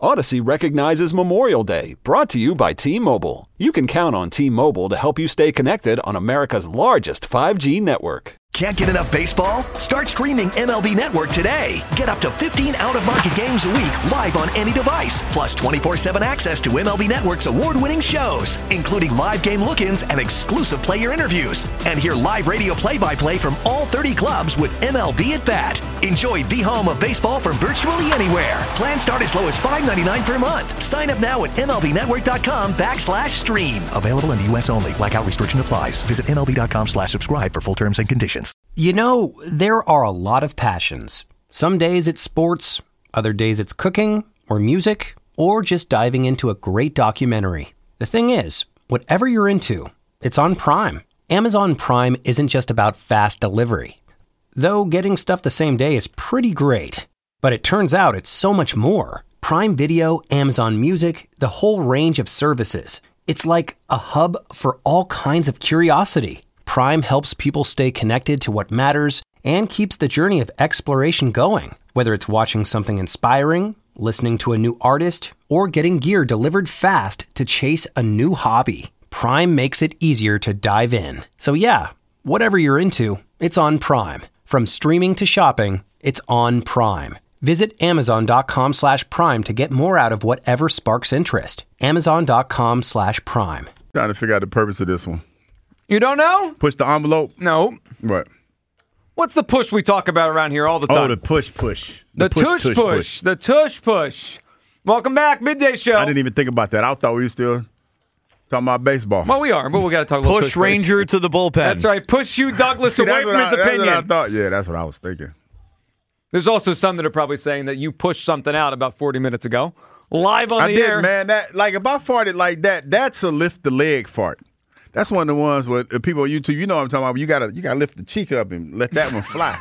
Odyssey recognizes Memorial Day, brought to you by T-Mobile. You can count on T-Mobile to help you stay connected on America's largest 5G network. Can't get enough baseball? Start streaming MLB Network today. Get up to 15 out-of-market games a week live on any device. Plus 24/7 access to MLB Network's award-winning shows, including live game look-ins and exclusive player interviews. And hear live radio play-by-play from all 30 clubs with MLB at Bat. Enjoy the home of baseball from virtually anywhere. Plans start as low as $5.99 per month. Sign up now at MLBnetwork.com/stream. Available in the U.S. only. Blackout restriction applies. Visit MLB.com/subscribe for full terms and conditions. You know, there are a lot of passions. Some days it's sports, other days it's cooking, or music, or just diving into a great documentary. The thing is, whatever you're into, it's on Prime. Amazon Prime isn't just about fast delivery. Though getting stuff the same day is pretty great. But it turns out it's so much more. Prime Video, Amazon Music, the whole range of services. It's like a hub for all kinds of curiosity. Prime helps people stay connected to what matters and keeps the journey of exploration going. Whether it's watching something inspiring, listening to a new artist, or getting gear delivered fast to chase a new hobby, Prime makes it easier to dive in. So yeah, whatever you're into, it's on Prime. From streaming to shopping, it's on Prime. Visit Amazon.com/Prime to get more out of whatever sparks interest. Amazon.com/Prime. Trying to figure out the purpose of this one. You don't know? Push the envelope? No. What? What's the push we talk about around here all the time? Oh, the push. The tush push. The tush push. Welcome back, Midday Show. I didn't even think about that. I thought we were still talking about baseball. Well, we are, but we got to talk a little Push Ranger to the bullpen. That's right. Push Hugh Douglas away from his opinion. That's what I thought. Yeah, that's what I was thinking. There's also some that are probably saying that you pushed something out about 40 minutes ago. Live on the air. I did, man. That, like, if I farted like that, that's a lift the leg fart. That's one of the ones where people on YouTube, you know what I'm talking about. You gotta lift the cheek up and let that one fly.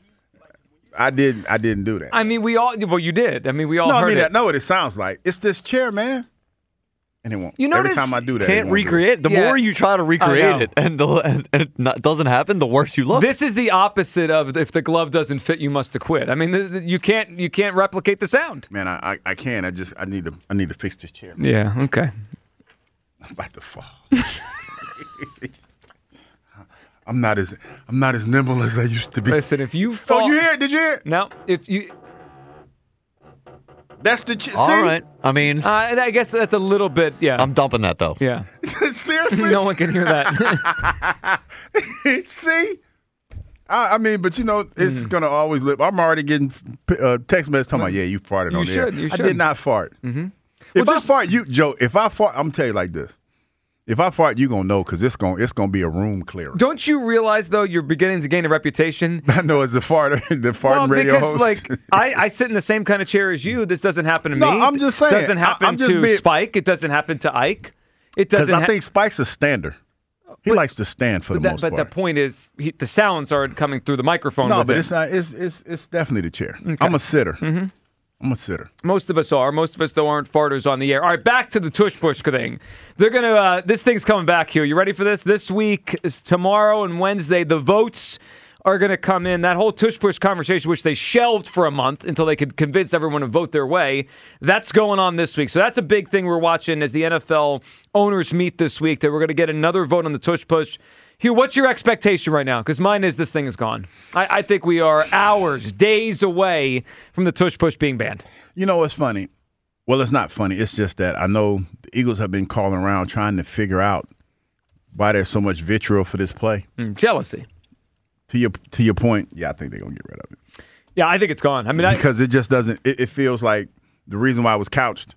I didn't do that. I mean, you did. I mean, we all heard it. I know what it sounds like. It's this chair, man. And it won't. You notice, every time I do that, can't recreate. The more you try to recreate it and it doesn't happen, the worse you look. This is the opposite of if the glove doesn't fit, you must acquit. I mean, you can't replicate the sound. Man, I can. I need to fix this chair. Man. Yeah. Okay. I'm about to fall. I'm not as nimble as I used to be. Listen, if you fall, you hear it? Did you hear it? No, if you. That's the. All right. I mean, I guess that's a little bit. Yeah. I'm dumping that though. Yeah. Seriously, no one can hear that. See, I mean, but you know, it's gonna always live. I'm already getting text messages talking about, yeah, you farted on there. You should. I did not fart. Mm-hmm. If I fart, Joe. If I fart, I'm gonna tell you like this. If I fart, you gonna know because it's gonna be a room clearer. Don't you realize though you're beginning to gain a reputation? I know as the farting radio because, host. Like I sit in the same kind of chair as you. This doesn't happen to me. No, I'm just saying. It doesn't happen to Spike. It doesn't happen to Ike. It doesn't. Because I think Spike's a stander. He likes to stand for the most part. But the point is, the sounds are coming through the microphone. No, but it's not. It's definitely the chair. Okay. I'm a sitter. Mm-hmm. I'm a sitter. Most of us are. Most of us, though, aren't farters on the air. All right, back to the tush push thing. They're going to, this thing's coming back here. You ready for this? This week, is tomorrow and Wednesday, the votes are going to come in. That whole tush push conversation, which they shelved for a month until they could convince everyone to vote their way, that's going on this week. So that's a big thing we're watching as the NFL owners meet this week, that we're going to get another vote on the tush push. Hugh, what's your expectation right now? Because mine is this thing is gone. I think we are hours, days away from the tush push being banned. You know what's funny? Well, it's not funny. It's just that I know the Eagles have been calling around trying to figure out why there's so much vitriol for this play. Jealousy. To your point, yeah, I think they're going to get rid of it. Yeah, I think it's gone. I mean, because it just doesn't – it feels like the reason why it was couched,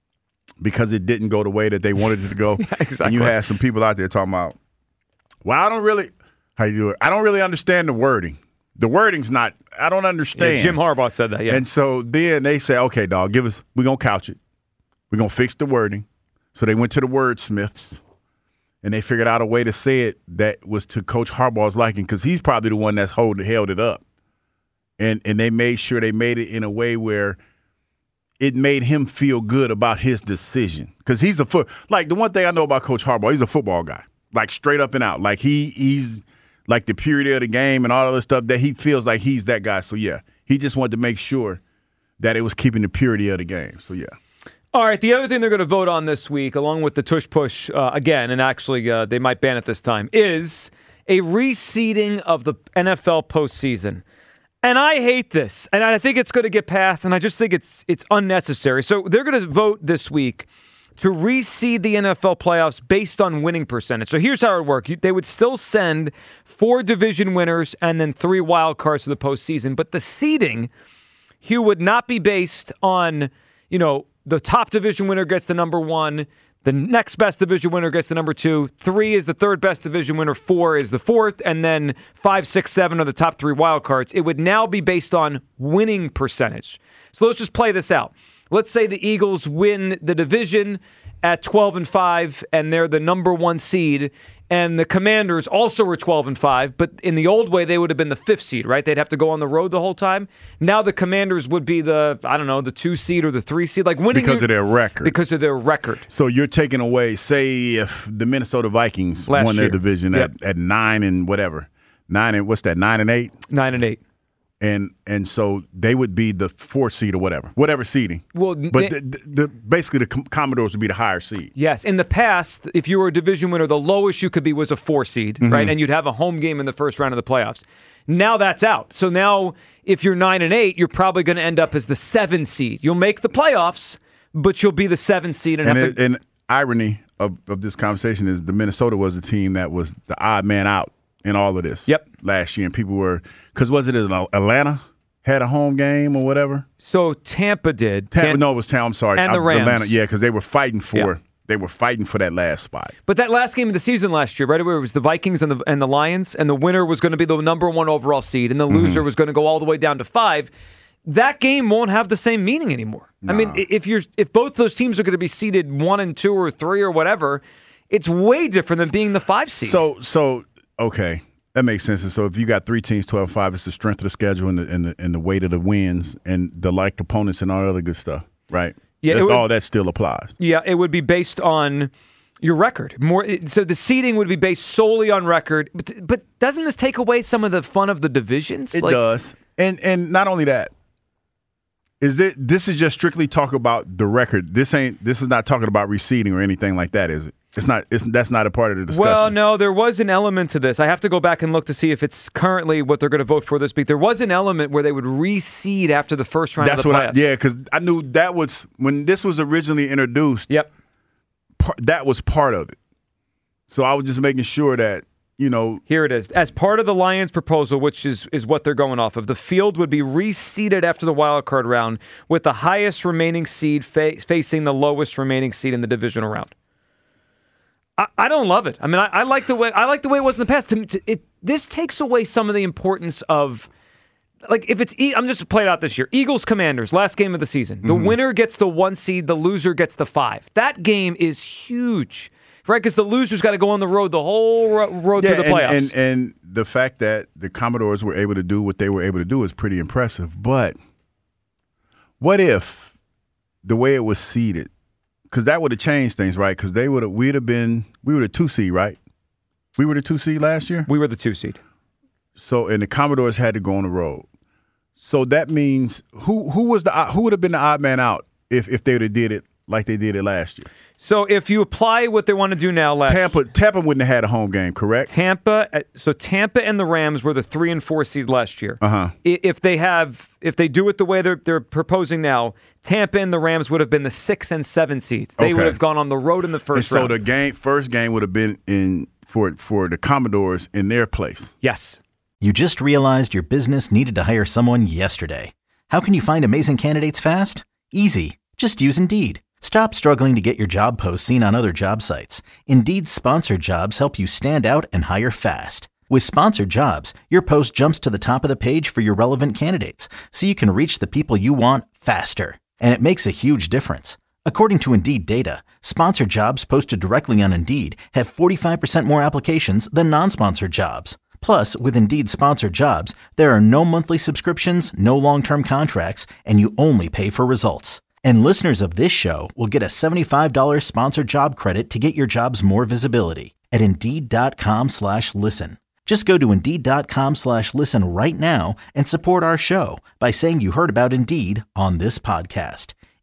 because it didn't go the way that they wanted it to go. Yeah, exactly. And you had some people out there talking about, well, I don't really understand the wording. The wording's not – I don't understand. Yeah, Jim Harbaugh said that, yeah. And so then they say, okay, dog, we're going to couch it. We're going to fix the wording. So they went to the wordsmiths, and they figured out a way to say it that was to Coach Harbaugh's liking, because he's probably the one that's held it up. And they made sure they made it in a way where it made him feel good about his decision. Because he's like, the one thing I know about Coach Harbaugh, he's a football guy. Like, straight up and out. Like, he's like the purity of the game and all of this stuff, that he feels like he's that guy. So, yeah, he just wanted to make sure that it was keeping the purity of the game. So, yeah. All right, the other thing they're going to vote on this week, along with the tush push again, and actually they might ban it this time, is a reseeding of the NFL postseason. And I hate this, and I think it's going to get passed, and I just think it's unnecessary. So they're going to vote this week to reseed the NFL playoffs based on winning percentage. So here's how it would work. They would still send 4 division winners and then 3 wild cards to the postseason, but the seeding, Hugh, would not be based on, the top division winner gets the number 1, the next best division winner gets the number 2, 3 is the third best division winner, 4 is the fourth, and then 5, 6, 7 are the top 3 wild cards. It would now be based on winning percentage. So let's just play this out. Let's say the Eagles win the division at 12-5, and they're the number 1 seed, and the Commanders also were 12-5, but in the old way, they would have been the 5th seed, right? They'd have to go on the road the whole time. Now the Commanders would be the 2 seed or the 3 seed, like winning because of their record. Because of their record. So you're taking away, say, if the Minnesota Vikings won their division at 9 and whatever, 9 and what's that? 9 and 8. 9 and 8. And so they would be the 4th seed or whatever seeding. Well, but basically the Commodores would be the higher seed. Yes. In the past, if you were a division winner, the lowest you could be was a 4 seed, right? And you'd have a home game in the first round of the playoffs. Now that's out. So now if you're 9 and 8, you're probably going to end up as the 7 seed. You'll make the playoffs, but you'll be the 7th seed And irony of this conversation is the Minnesota was the team that was the odd man out in all of this. Yep. Last year, and people were because was it Atlanta had a home game or whatever? So Tampa did. No, it was Tampa. I'm sorry, and the Rams. Atlanta, yeah, because they were fighting for that last spot. But that last game of the season last year, right, where it was the Vikings and the Lions, and the winner was going to be the number 1 overall seed, and the loser was going to go all the way down to 5. That game won't have the same meaning anymore. No. I mean, if both those teams are going to be seeded 1 and 2 or 3 or whatever, it's way different than being the 5 seed. So okay. That makes sense. And so if you got 3 teams, 12-5, it's the strength of the schedule and the weight of the wins and the like opponents and all that other good stuff, right? Yeah, all that still applies. Yeah, it would be based on your record. So the seeding would be based solely on record. But doesn't this take away some of the fun of the divisions? It does. And not only that, this is just strictly talk about the record. This is not talking about reseeding or anything like that, is it? That's not a part of the discussion. Well, no, there was an element to this. I have to go back and look to see if it's currently what they're going to vote for this week. There was an element where they would reseed after the first round of the playoffs. Because I knew that was when this was originally introduced. Yep, that was part of it. So I was just making sure that Here it is. As part of the Lions' proposal, which is what they're going off of, the field would be reseeded after the wild card round, with the highest remaining seed facing the lowest remaining seed in the divisional round. I don't love it. I mean, I like the way it was in the past. This takes away some of the importance of, like, if it's I'm just playing out this year. Eagles Commanders, last game of the season. The winner gets the 1 seed, the loser gets the 5. That game is huge, right? Because the loser's got to go on the road the whole road through the playoffs. And the fact that the Commodores were able to do what they were able to do is pretty impressive. But what if the way it was seeded? Because that would have changed things, right? Because we were the 2 seed, right? We were the 2 seed last year? We were the 2 seed. So, and the Commodores had to go on the road. So that means who would have been the odd man out if they would have did it like they did it last year? So if you apply what they want to do now, Tampa wouldn't have had a home game, correct? Tampa and the Rams were the 3 and 4 seed last year. Uh-huh. If they do it the way they're proposing now, Tampa and the Rams would have been the 6 and 7 seeds. They would have gone on the road in the first round. So the first game would have been for the Commodores in their place. Yes. You just realized your business needed to hire someone yesterday. How can you find amazing candidates fast? Easy. Just use Indeed. Stop struggling to get your job posts seen on other job sites. Indeed's sponsored jobs help you stand out and hire fast. With sponsored jobs, your post jumps to the top of the page for your relevant candidates, so you can reach the people you want faster. And it makes a huge difference. According to Indeed data, sponsored jobs posted directly on Indeed have 45% more applications than non-sponsored jobs. Plus, with Indeed sponsored jobs, there are no monthly subscriptions, no long-term contracts, and you only pay for results. And listeners of this show will get a $75 sponsored job credit to get your jobs more visibility at Indeed.com/listen. Just go to Indeed.com/listen right now and support our show by saying you heard about Indeed on this podcast.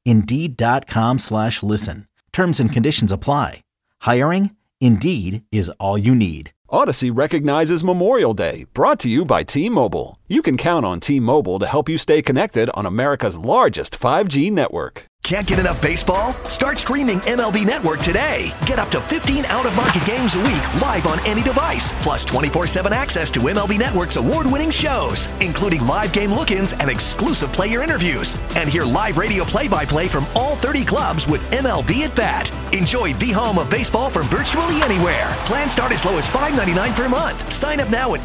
Indeed.com/listen. Terms and conditions apply. Hiring? Indeed is all you need. Odyssey recognizes Memorial Day, brought to you by T-Mobile. You can count on T-Mobile to help you stay connected on America's largest 5G network. Can't get enough baseball? Start streaming MLB Network today. Get up to 15 out-of-market games a week live on any device. Plus 24/7 access to MLB Network's award-winning shows, including live game look-ins and exclusive player interviews. And hear live radio play-by-play from all 30 clubs with MLB at Bat. Enjoy the home of baseball from virtually anywhere. Plans start as low as $5.99 per month. Sign up now at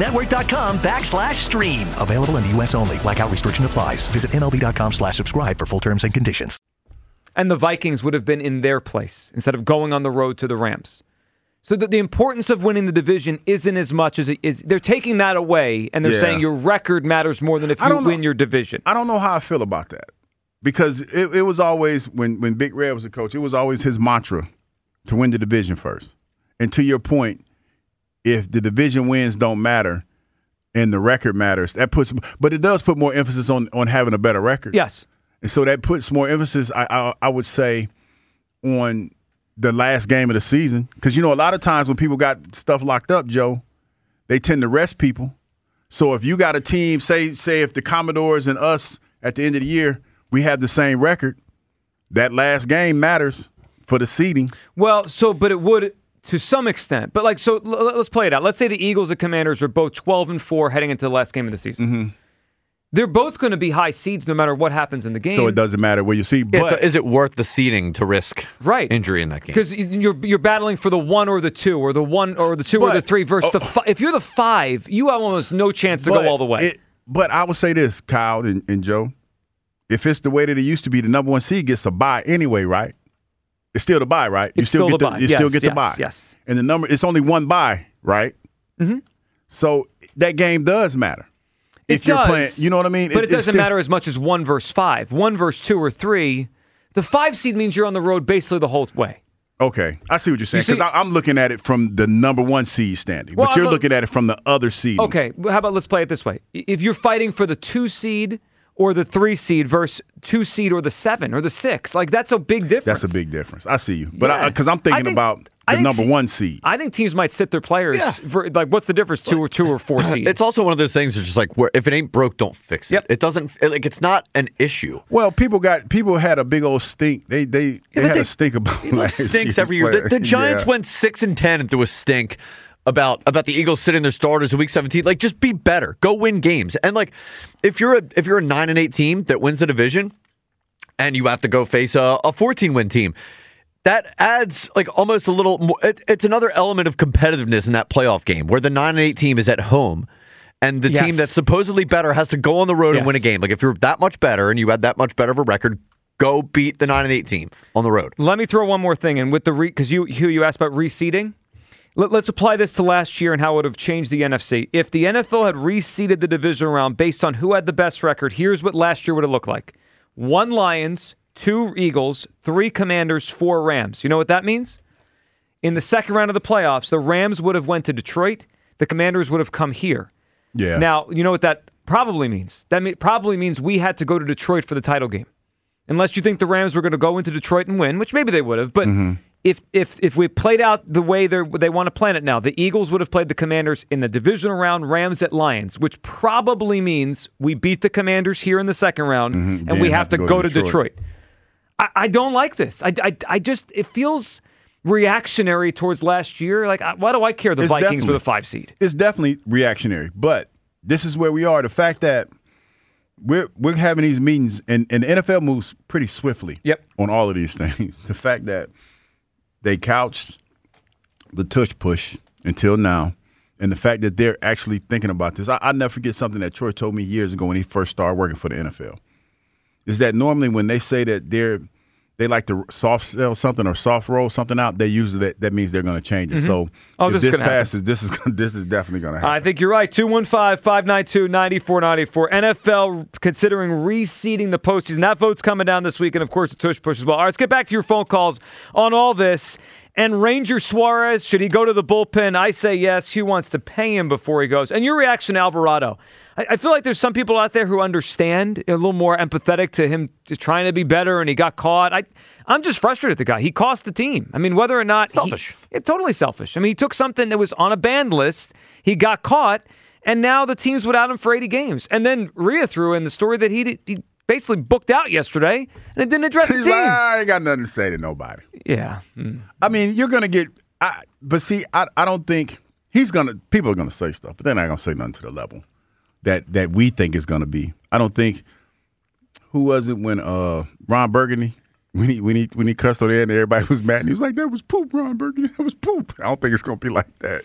MLBnetwork.com/stream. Available in the U.S. only. Blackout restriction applies. Visit MLB.com/subscribe for full terms and conditions. And the Vikings would have been in their place instead of going on the road to the Rams. So the importance of winning the division isn't as much as it is. They're taking that away, and they're saying your record matters more than if you win your division. I don't know how I feel about that. Because it was always, when Big Red was a coach, it was always his mantra to win the division first. And to your point, if the division wins don't matter and the record matters, but it does put more emphasis on having a better record. Yes. And so that puts more emphasis, I would say, on the last game of the season. Because, a lot of times when people got stuff locked up, Joe, they tend to rest people. So if you got a team, say if the Commodores and us at the end of the year, we have the same record, that last game matters for the seeding. Well, but it would to some extent. But let's play it out. Let's say the Eagles and Commanders are both 12-4 heading into the last game of the season. Mm-hmm. They're both going to be high seeds no matter what happens in the game. So it doesn't matter where you see. But so is it worth the seeding to risk injury in that game? Because you're battling for the 1 or the 2 or the 1 or the 2 or the 3 versus the 5. If you're the 5, you have almost no chance to go all the way. But I would say this, Kyle and Joe. If it's the way that it used to be, the number 1 seed gets a bye anyway, right? It's still the bye, right? You still get the bye. You still get the bye. Yes. And it's only one bye, right? Mm-hmm. So that game does matter. If you're playing, you know what I mean? But it doesn't matter as much as 1 versus 5. 1 versus 2 or 3. The 5 seed means you're on the road basically the whole way. Okay. I see what you're saying. Because I'm looking at it from the number 1 seed standing. But you're looking at it from the other seed. Okay. How about let's play it this way. If you're fighting for the 2 seed or the 3 seed versus 2 seed or the 7 or the 6, that's a big difference. That's a big difference. I see you. But because I'm thinking about the number 1 seed. I think teams might sit their players for, what's the difference, 2 or 4 seed? It's also one of those things that's just where if it ain't broke, don't fix it. Yep. It doesn't it's not an issue. Well, people had a big old stink. They had a stink about last year's stinks every year. The Giants went 6-10 and threw a stink about the Eagles sitting their starters in Week 17. Just be better. Go win games. And if you're a 9-8 team that wins the division, and you have to go face a 14-win team, that adds almost a little more. It's another element of competitiveness in that playoff game where the 9-8 team is at home, and the team that's supposedly better has to go on the road and win a game. If you're that much better and you had that much better of a record, go beat the 9-8 team on the road. Let me throw one more thing in with because you asked about reseeding. Let's apply this to last year and how it would have changed the NFC. If the NFL had reseeded the division round based on who had the best record, here's what last year would have looked like: 1 Lions, 2 Eagles, 3 Commanders, 4 Rams. You know what that means? In the second round of the playoffs, the Rams would have went to Detroit. The Commanders would have come here. Yeah. Now, you know what that probably means? That probably means we had to go to Detroit for the title game. Unless you think the Rams were going to go into Detroit and win, which maybe they would have. But if we played out the way they want to plan it now, the Eagles would have played the Commanders in the divisional round, Rams at Lions, which probably means we beat the Commanders here in the second round, and we have to go to Detroit. I don't like this. I just, it feels reactionary towards last year. Why do I care the Vikings were the 5 seed? It's definitely reactionary, but this is where we are. The fact that we're having these meetings, and the NFL moves pretty swiftly on all of these things. The fact that they couched the tush push until now, and the fact that they're actually thinking about this. I'll never forget something that Troy told me years ago when he first started working for the NFL, is that normally when they say that they like to soft sell something or soft roll something out, they usually that means they're going to change it. So if this passes, this is definitely going to happen. I think you're right. 215-592-9494. NFL considering reseeding the postseason. That vote's coming down this week, and of course the tush push as well. All right, let's get back to your phone calls on all this. And Ranger Suarez, should he go to the bullpen? I say yes. Hugh wants to pay him before he goes. And your reaction to Alvarado? I feel like there's some people out there who understand, a little more empathetic to him just trying to be better, and he got caught. I'm just frustrated with the guy. He cost the team. I mean, whether or not... Selfish. Totally selfish. I mean, he took something that was on a banned list. He got caught, and now the team's without him for 80 games. And then Rhea threw in the story that he basically booked out yesterday, and it didn't address the team. I ain't got nothing to say to nobody. Yeah. I mean, you're going to get... but see, I don't think people are going to say stuff, but they're not going to say nothing to the level that we think is going to be. I don't think... Who was it when Ron Burgundy, when he cussed on the end, everybody was mad, and he was like, "That was poop, Ron Burgundy. That was poop." I don't think it's going to be like that.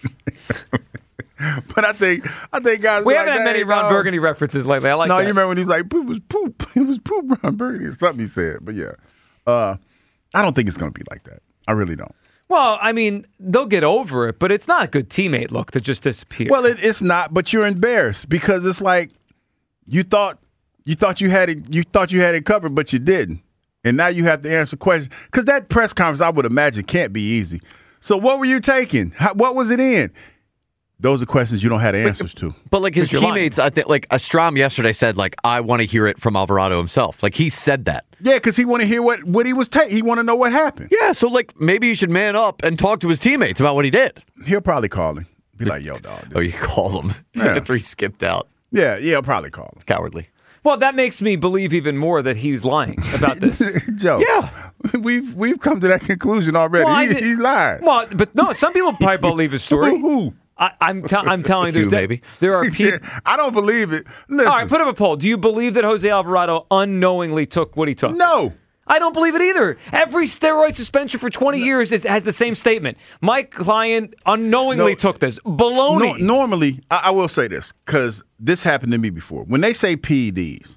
But I think guys. We haven't had many Ron Burgundy references lately. I like that. No, you remember when he was like, "Poop was poop." It was poop, Ron Burgundy. It's something he said. But yeah, I don't think it's going to be like that. I really don't. Well, I mean, they'll get over it, but it's not a good teammate look to just disappear. Well, it's not, but you're embarrassed because it's like you thought you had it covered, but you didn't. And now you have to answer questions. Because that press conference, I would imagine, can't be easy. So what were you taking? What was it in? Those are questions you don't have the answers to. But like his teammates, I think, like Astrom yesterday said, like, I want to hear it from Alvarado himself. Like he said that. Yeah, because he want to hear what he was taking. He want to know what happened. Yeah, so like maybe he should man up and talk to his teammates about what he did. He'll probably call him. Be like, "Yo, dog." Oh, you call him after he skipped out. Yeah, he'll probably call him. It's cowardly. Well, that makes me believe even more that he's lying about this. Joe, yeah, we've come to that conclusion already. Well, He's lying. Well, but no, some people probably believe his story. Who? I'm telling you, maybe there are people. I don't believe it. Listen. All right, put up a poll. Do you believe that Jose Alvarado unknowingly took what he took? No. I don't believe it either. Every steroid suspension for 20 years has the same statement. My client unknowingly took this. Baloney. No, normally, I will say this, because this happened to me before. When they say PEDs,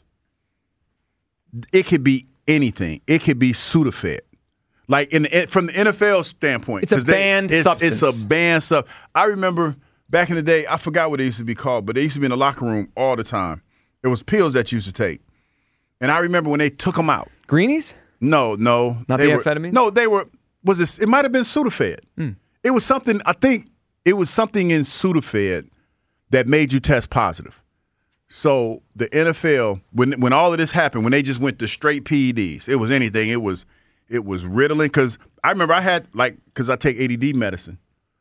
it could be anything. It could be Sudafed. Like from the NFL standpoint. It's a banned substance. It's a banned substance. I remember back in the day, I forgot what they used to be called, but they used to be in the locker room all the time. It was pills that you used to take. And I remember when they took them out. Greenies? No. Not the amphetamine? No, they were. It might have been Sudafed. It was something. I think it was something in Sudafed that made you test positive. So the NFL, when all of this happened, when they just went to straight PEDs, it was anything. It was Ritalin. Because I remember I had because I take ADD medicine,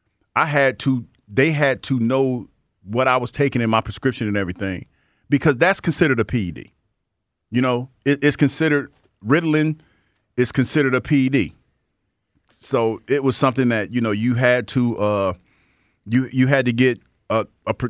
they had to know what I was taking in my prescription and everything, because that's considered a PED. You know, it's considered. Ritalin is considered a PED. So it was something that, you had to you had to get an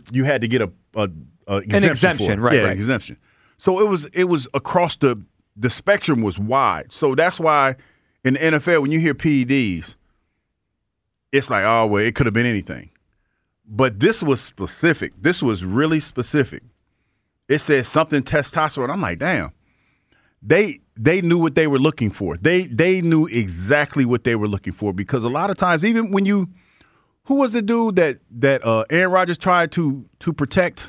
exemption, right? An exemption. So it was across the spectrum was wide. So that's why in the NFL when you hear PEDs, it's like, oh well, it could have been anything. But this was specific. This was really specific. It said something testosterone. I'm like, damn. They knew what they were looking for. They knew exactly what they were looking for, because a lot of times, even when who was the dude that Aaron Rodgers tried to protect?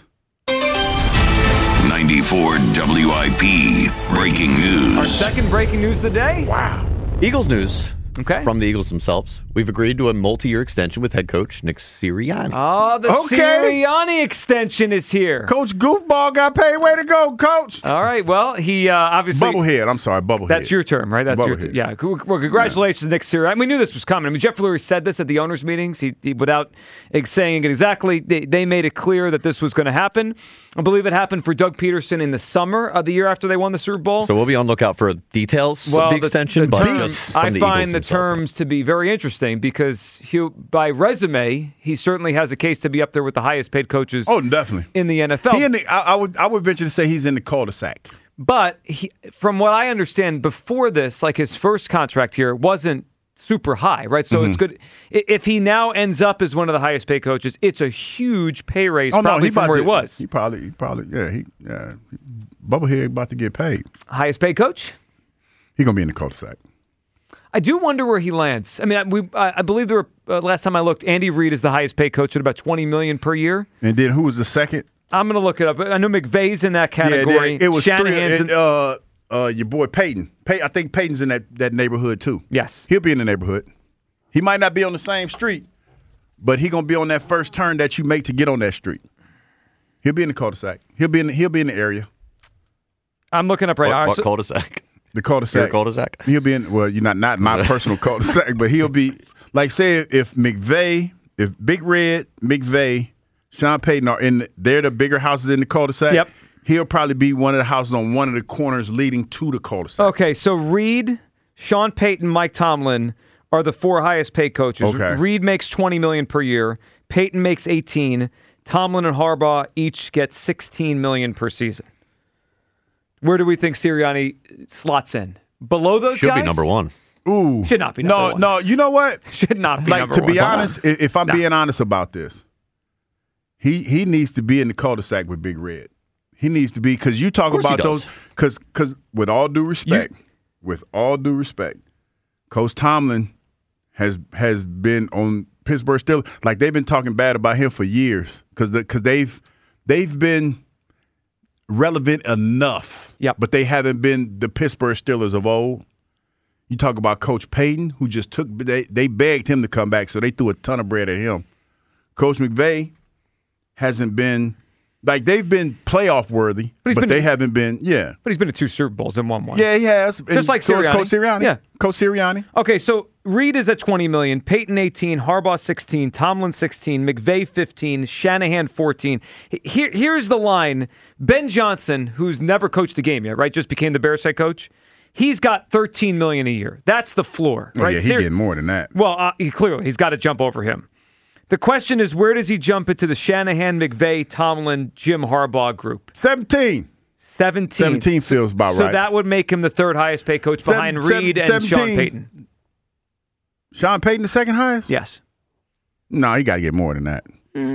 94 WIP breaking news. Our second breaking news of the day. Wow. Eagles news. Okay. From the Eagles themselves. We've agreed to a multi-year extension with head coach Nick Sirianni. Oh, the Sirianni extension is here. Coach Goofball got paid. Way to go, Coach. All right. Well, he obviously... Bubblehead. I'm sorry, Bubblehead. That's your term, right? That's your term. Yeah. Well, congratulations, Nick Sirianni. We knew this was coming. I mean, Jeff Lurie said this at the owners' meetings. He without saying it exactly, they made it clear that this was going to happen. I believe it happened for Doug Peterson in the summer of the year after they won the Super Bowl. So we'll be on lookout for details of the extension. I find the terms to be very interesting, because by resume, he certainly has a case to be up there with the highest paid coaches. Oh, definitely. In the NFL. I would venture to say he's in the cul-de-sac. But from what I understand, before this, like his first contract here wasn't super high, right? So it's good. If he now ends up as one of the highest paid coaches, it's a huge pay raise from where he was. He probably, Bubblehead about to get paid. Highest paid coach? He's going to be in the cul-de-sac. I do wonder where he lands. I mean, I believe there were, last time I looked, Andy Reid is the highest paid coach at about $20 million per year. And then who was the second? I'm going to look it up. I know McVay's in that category. Yeah, it was Shanahan's your boy Peyton. I think Peyton's in that neighborhood too. Yes. He'll be in the neighborhood. He might not be on the same street, but he gonna be on that first turn that you make to get on that street. He'll be in the cul-de-sac. He'll be in the area. I'm looking up right now. What cul-de-sac? The cul-de-sac. Your cul-de-sac? He'll be in. Well, you're not my personal cul-de-sac, but he'll be like, say if Big Red, McVay, Sean Payton are in. They're the bigger houses in the cul-de-sac. Yep. He'll probably be one of the houses on one of the corners leading to the cul-de-sac. Okay, so Reed, Sean Payton, Mike Tomlin are the 4 highest paid coaches. Okay. Reed makes $20 million per year. Payton makes $18. Tomlin and Harbaugh each get $16 million per season. Where do we think Sirianni slots in? Below those Should guys? be number one. Ooh, Should not be number one. No. You know what? Should not be number to one. be honest, if I'm being honest about this, he needs to be in the cul-de-sac with Big Red. He needs to be, because you talk about those. Because with all due respect, Coach Tomlin has been on Pittsburgh Steelers. Like, they've been talking bad about him for years because they've been relevant enough. Yep. But they haven't been the Pittsburgh Steelers of old. You talk about Coach Payton, who just they begged him to come back, so they threw a ton of bread at him. Coach McVay hasn't been. Like, they've been playoff worthy, but they haven't been, yeah. But he's been to 2 Super Bowls and won one. Yeah, he has. Just like Sirianni. Coach Sirianni. Yeah. Coach Sirianni. Okay, so Reed is at $20 million, Payton 18, Harbaugh 16, Tomlin 16, McVay 15, Shanahan 14. Here's the line. Ben Johnson, who's never coached a game yet, right, just became the Bears head coach, he's got $13 million a year. That's the floor, right? Oh, yeah, he's getting more than that. Well, clearly, he's got to jump over him. The question is, where does he jump into the Shanahan, McVay, Tomlin, Jim Harbaugh group? 17 feels about right. So that would make him the 3rd highest paid coach behind Reed and 17. Sean Payton. Sean Payton the 2nd highest? Yes. No, he got to get more than that.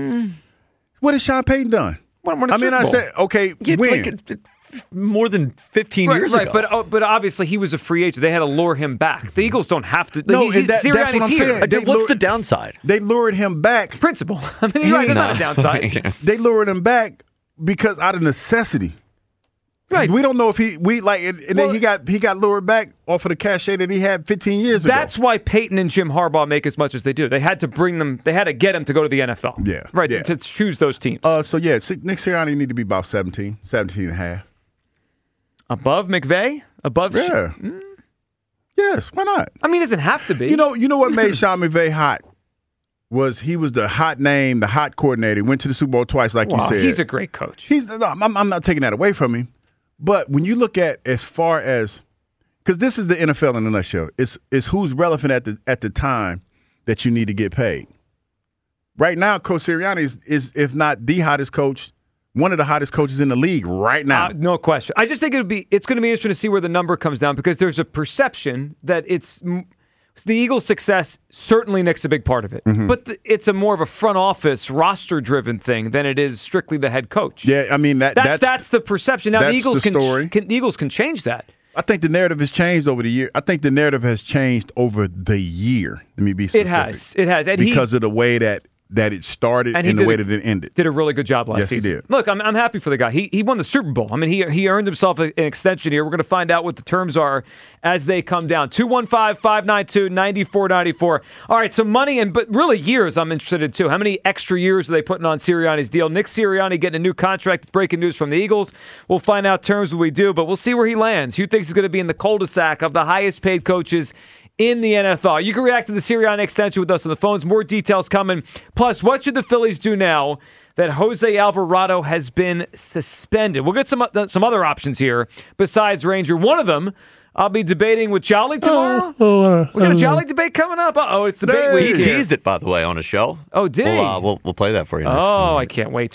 What has Sean Payton done? I said, okay, when? More than 15 years ago. But obviously he was a free agent. They had to lure him back. The Eagles don't have to. No, that's what I'm saying. What's the downside? They lured him back. Principle. I mean, there's not a downside. They lured him back because out of necessity. Right. We don't know if then he got lured back off of the cachet that he had 15 years ago. That's why Peyton and Jim Harbaugh make as much as they do. They had to get him to go to the NFL. Yeah. Right, yeah. To choose those teams. Nick Sirianni need to be about 17 and a half. Above McVay? Above? Yeah. Yes, why not? I mean, it doesn't have to be. You know what made Sean McVay hot? He was the hot name, the hot coordinator. Went to the Super Bowl twice, like you said. He's a great coach. I'm not taking that away from him. But when you look at as far as, because this is the NFL in a nutshell, it's who's relevant at the time that you need to get paid. Right now, Coach Sirianni is if not the hottest coach, one of the hottest coaches in the league right now. No question. I just think it's going to be interesting to see where the number comes down, because there's a perception that it's the Eagles' success. Certainly Nick's a big part of it, but it's a more of a front office roster-driven thing than it is strictly the head coach. Yeah, I mean that's the perception. Now the Eagles the Eagles can change that. I think the narrative has changed over the year. I think the narrative has changed over the year. Let me be specific. It has. And because of the way that it started and the way that it ended. Did a really good job last season. Yes, he did. Look, I'm happy for the guy. He won the Super Bowl. I mean, he earned himself an extension here. We're going to find out what the terms are as they come down. 215-592-9494. All right, so money, but really years I'm interested in too. How many extra years are they putting on Sirianni's deal? Nick Sirianni getting a new contract. Breaking news from the Eagles. We'll find out terms when we do, but we'll see where he lands. Who thinks he's going to be in the cul-de-sac of the highest paid coaches in the NFL? You can react to the Sirianni extension with us on the phones. More details coming. Plus, what should the Phillies do now that Jose Alvarado has been suspended? We'll get some other options here besides Ranger. One of them I'll be debating with Jolly tomorrow. We got a Jolly debate coming up. It's debate week. He teased it, by the way, on a show. Oh, did he? We'll play that for you next week. I can't wait.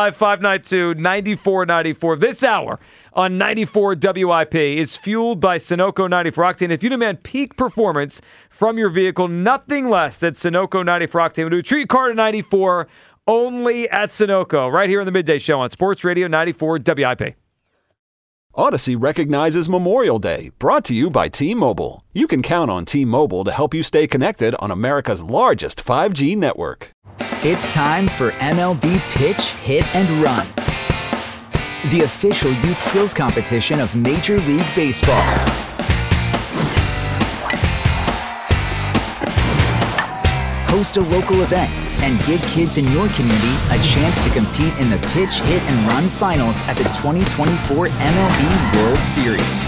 215-592-9494. This hour on 94 WIP is fueled by Sunoco 94 Octane. If you demand peak performance from your vehicle, nothing less than Sunoco 94 Octane. We'll do a treat card of 94 only at Sunoco, right here on the Midday Show on Sports Radio 94 WIP. Odyssey recognizes Memorial Day, brought to you by T-Mobile. You can count on T-Mobile to help you stay connected on America's largest 5G network. It's time for MLB Pitch, Hit, and Run, the official youth skills competition of Major League Baseball. host a local event, and give kids in your community a chance to compete in the Pitch, Hit, and Run Finals at the 2024 MLB World Series.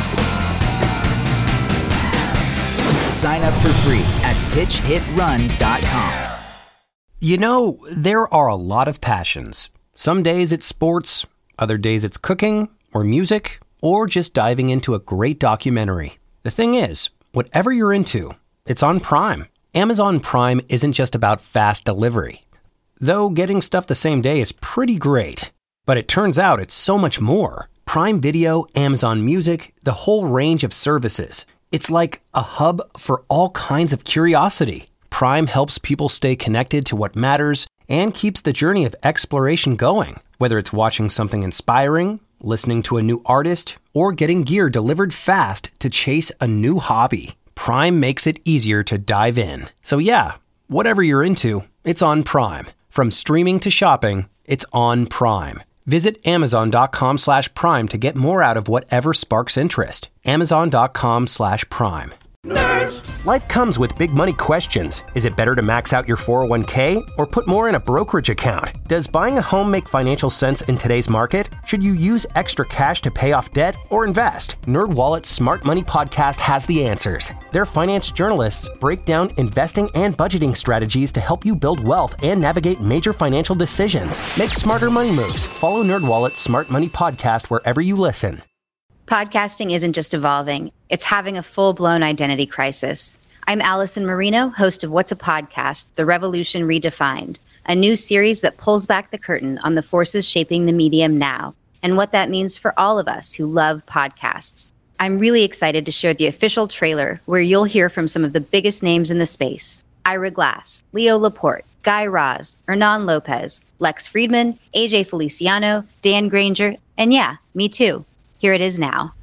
Sign up for free at pitchhitrun.com. You know, there are a lot of passions. Some days it's sports, other days it's cooking, or music, or just diving into a great documentary. The thing is, whatever you're into, it's on Prime. Amazon Prime isn't just about fast delivery. Though getting stuff the same day is pretty great. But it turns out it's so much more. Prime Video, Amazon Music, the whole range of services. It's like a hub for all kinds of curiosity. Prime helps people stay connected to what matters and keeps the journey of exploration going. Whether it's watching something inspiring, listening to a new artist, or getting gear delivered fast to chase a new hobby, Prime makes it easier to dive in. So yeah, whatever you're into, it's on Prime. From streaming to shopping, it's on Prime. Visit Amazon.com/Prime to get more out of whatever sparks interest. Amazon.com/Prime. Nerds. Life comes with big money questions. Is it better to max out your 401k or put more in a brokerage account? Does buying a home make financial sense in today's market? Should you use extra cash to pay off debt or invest? NerdWallet's Smart Money Podcast has the answers. Their finance journalists break down investing and budgeting strategies to help you build wealth and navigate major financial decisions. Make smarter money moves. Follow NerdWallet's Smart Money Podcast wherever you listen. Podcasting isn't just evolving, it's having a full-blown identity crisis. I'm Allison Marino, host of What's a Podcast? The Revolution Redefined, a new series that pulls back the curtain on the forces shaping the medium now, and what that means for all of us who love podcasts. I'm really excited to share the official trailer where you'll hear from some of the biggest names in the space. Ira Glass, Leo Laporte, Guy Raz, Hernan Lopez, Lex Friedman, AJ Feliciano, Dan Granger, and yeah, me too. Here it is now.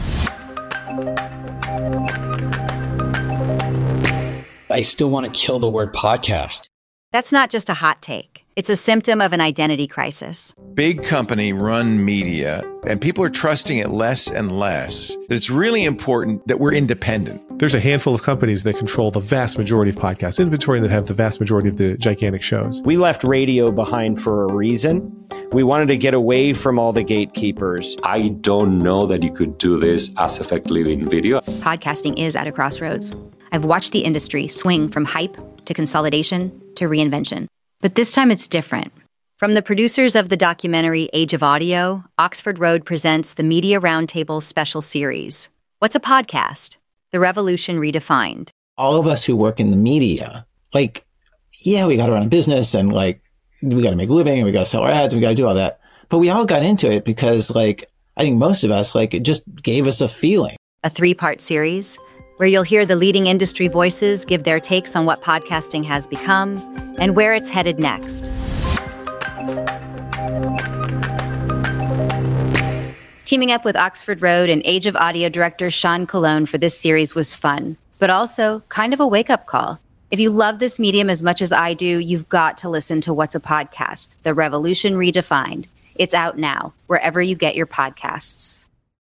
I still want to kill the word podcast. That's not just a hot take. It's a symptom of an identity crisis. Big company run media, and people are trusting it less and less. That it's really important that we're independent. There's a handful of companies that control the vast majority of podcast inventory and that have the vast majority of the gigantic shows. We left radio behind for a reason. We wanted to get away from all the gatekeepers. I don't know that you could do this as effectively in video. Podcasting is at a crossroads. I've watched the industry swing from hype to consolidation to reinvention. But this time it's different. From the producers of the documentary Age of Audio, Oxford Road presents the Media Roundtable special series. What's a podcast? The Revolution Redefined. All of us who work in the media, we got to run a business and we got to make a living and we got to sell our ads and we got to do all that. But we all got into it because I think most of us, it just gave us a feeling. A 3-part series where you'll hear the leading industry voices give their takes on what podcasting has become and where it's headed next. Teaming up with Oxford Road and Age of Audio director Sean Colon for this series was fun, but also kind of a wake-up call. If you love this medium as much as I do, you've got to listen to What's a Podcast? The Revolution Redefined. It's out now, wherever you get your podcasts.